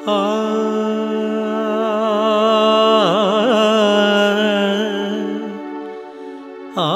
ஆ ஆ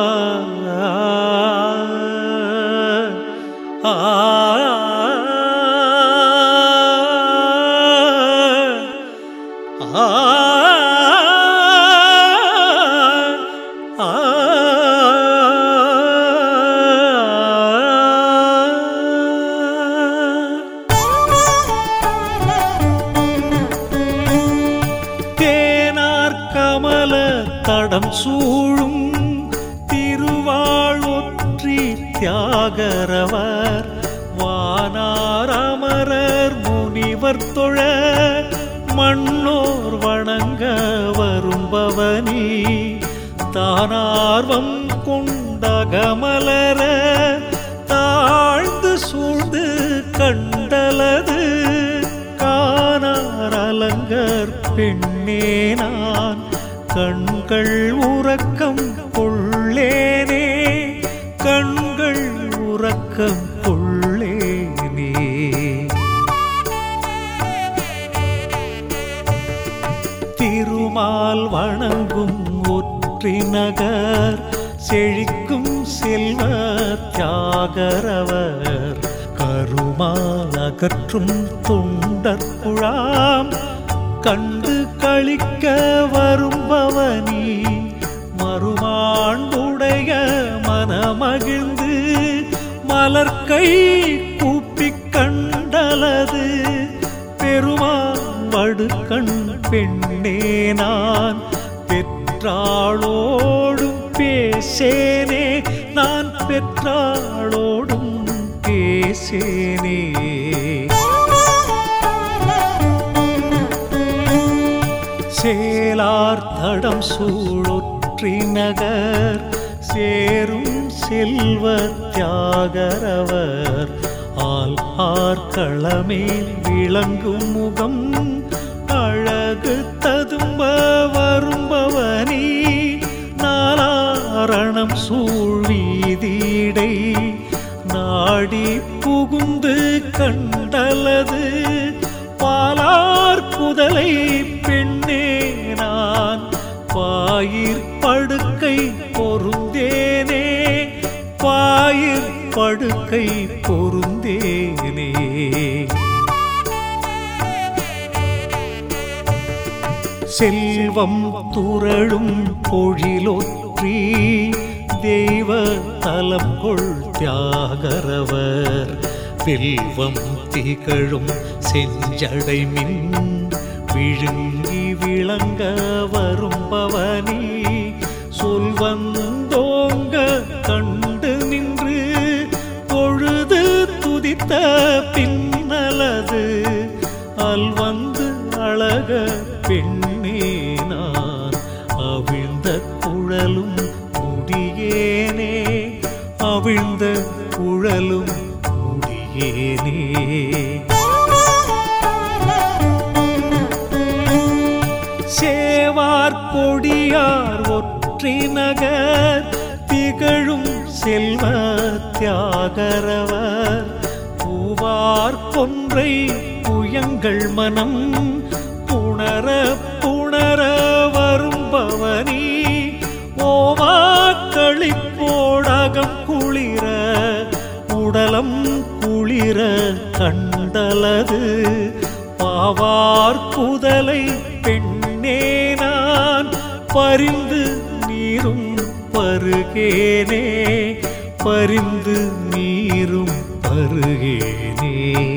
தடம் சூழும் திருவாழொற்றி தியாகரவர் வானார் அமரர் முனிவர் தொழ மண்ணோர் வணங்க வரும்பவனி தானார்வம் கொண்டகமலர தாழ்ந்து சூழ்ந்து கண்டலது காணார் அலங்கர் பெண்ணே நான் கண்கள் உறக்கம் கொள்ளேனே கண்கள் உறக்கம் கொள்ளேனே. திருமால் வணங்கும் ஒற்றி நகர் செழிக்கும் செல்வ தியாகரவர் கருமால் அகற்றும் தொண்டற்குழாம் கண்டு களிக்க வரும்பவனி மறுமாண்டுடைய மனமகிழ்ந்து மலர்கை கூப்பிக் கண்டலது பெருமான் வடுக்கண் பெண்ணே நான் பெற்றாளோடும் பேசேனே நான் பெற்றாளோடும் பேசேனே. சேலார் தடம் சூழொற்றி நகர் சேரும் செல்வ தியாகரவர் ஆல்ஹார் களமேல் விளங்கும் முகம் அழகு ததும்ப வரும்பவனி நாலாரணம் சூழ்வீதிடை நாடி புகுந்து கண்டலது பாலார் குதலை பெண்ணே நான் பாயிற் படுக்கை பொருந்தேனே பாயிற் படுக்கை பொருந்தேனே. செல்வம் துரளும் பொழிலொற்றி தெய்வ தலம் கொள் தியாகரவர் வெல்வம் திகழும் செஞ்சடைமின் விழுங்கி விளங்க வரும்பவனி சொல்வந்தோங்க கண்டு நின்று பொழுது துதித்த பின்னலது அல்வந்து அழக பெண்ணே நான் அவிழ்ந்த குழலும் முடியேனே அவிழ்ந்த குழலும் முடியேனே. சேவார் கொடியார் ஒற்றி நகர் திகழும் செல்வ தியாகரவர் பூவார் கொன்றை புயங்கள் மனம் புணர புணர வரும்பவனி ஓவா களிப்போடகம் குளிர உடலம் குளிர கண்டலது பாவார் குதலை பெண்ணே நான் பரிந்து நீரும் பருகேனே பரிந்து நீரும் பருகேனே.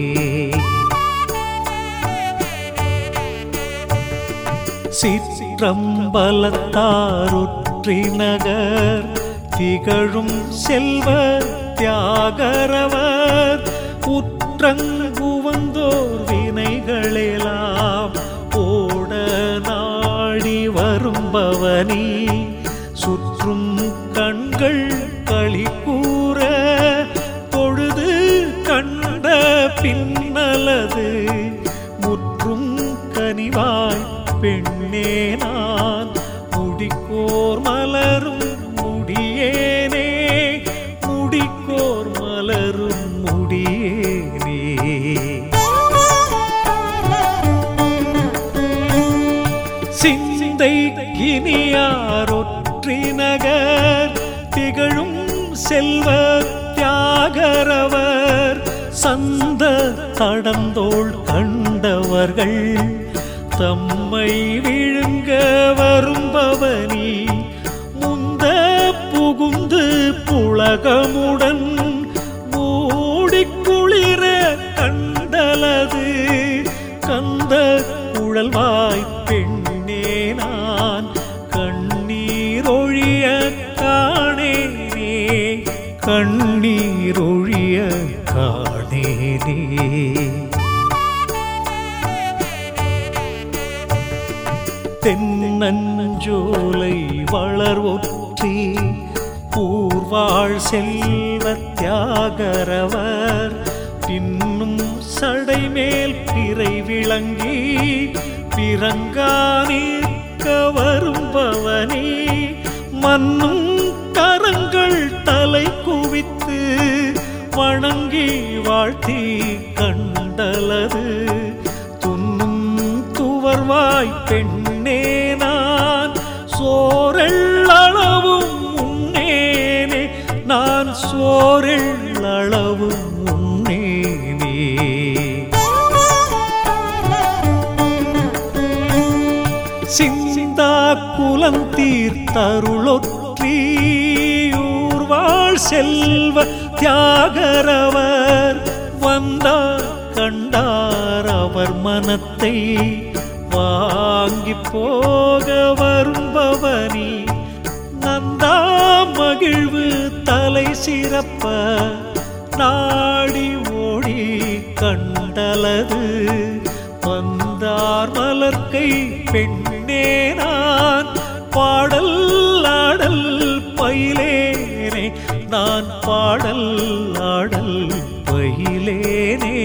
சிற்றம்பலத்தாரொற்றி நகர் திகழும் செல்வ தியாகரவர் உற்றங்குவந்தோர் வினைகளெல்லாம் ஓட நாடி வரும்பவனி சுற்றும் கண்கள் களி கூற பொழுது கண்ட பின்னலது முற்றும் கனிவாய் பெண்ணே நான் முடிக்கோர் மலரும் முடியேனே முடிக்கோர் மலரும் முடியேனே. சிந்தை இனியாரொற்றி நகர் திகழும் செல்வ தியாகரவர் சந்த தடந்தோள் கண்டவர்கள் தம்மை விழுங்க வரும்பவனி முந்த புகுந்து புலகமுடன் மூடிக்குளிர கண்டலது கந்த குழல்வாய் பெண்ணே நான் கண்ணீரொழிய காணேனே கண்ணீரொழிய காணேனே. தென்னஞ்சோலை வளர்வொற்றி பூர்வாழ் செல்வ தியாகரவர் பின்னும் சடைமேல் பிறை விளங்கி பிறங்கானிற்க வரும்பவனே மன்னும் கரங்கள் தலை குவித்து வணங்கி வாழ்த்தி கண்டலது துன்னும் துவர்வாய் பெண்ணே நான் சோரெள்ளளவும் உண்ணேனே நான் சோரெள்ளளவும் உண்ணேனே. சிந்தா குலந்தீர்த்தருளொற்றி ஊர்வாழ் செல்வ தியாகரவர் வந்தார் கண்டார் அவர் மனத்தை வாங்கி போக வரும்பவனி நந்தா மகிழ்வு தலை சிறப்ப நாடி ஓடி கண்டலது வந்தார் மலர்க்கை பெண்ணே நான் பாடல் ஆடல் பயிலேனே நான் பாடல் ஆடல் பயிலேனே.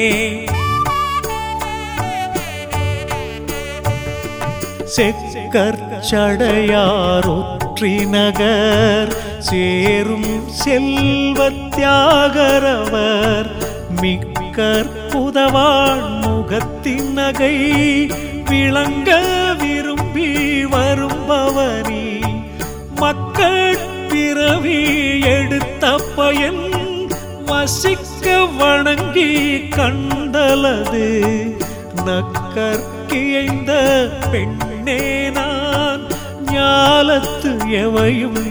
செக்கற்சடையாரொற்றி நகர் சேரும் செல்வ தியாகரவர் மிக்கற்புதவாள் முகத்தின் நகை விளங்க விரும்பி வரும்பவனி மக்கள் பிறவி எடுத்த பயன் வசிக்க வணங்கி கண்டலது நக்கற்கியைந்த பெண்ணே நான் ஞாலத்து எவையும்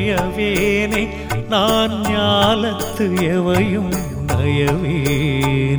நயவேனே நான் ஞாலத்து எவையும் நயவேனே.